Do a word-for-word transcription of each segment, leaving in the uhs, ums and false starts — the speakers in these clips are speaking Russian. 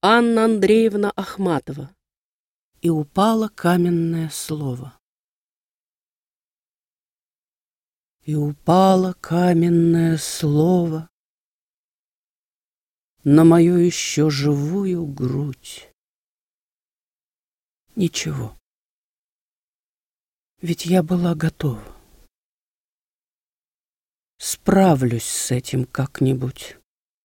Анна Андреевна Ахматова. И упало каменное слово. И упало каменное слово на мою еще живую грудь. Ничего, ведь я была готова. Справлюсь с этим как-нибудь.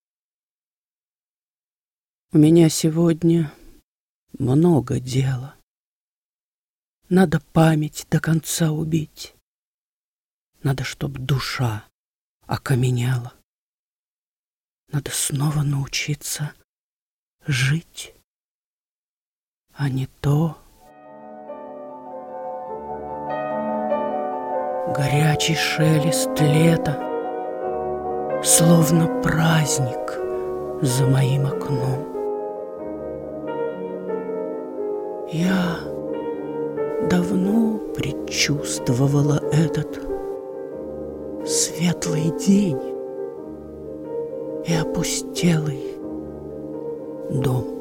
У меня сегодня много дела. Надо память до конца убить. Надо, чтоб душа окаменела. Надо снова научиться жить, а не то. Горячий шелест лета, словно праздник за моим окном. Я давно предчувствовала этот светлый день и опустелый дом.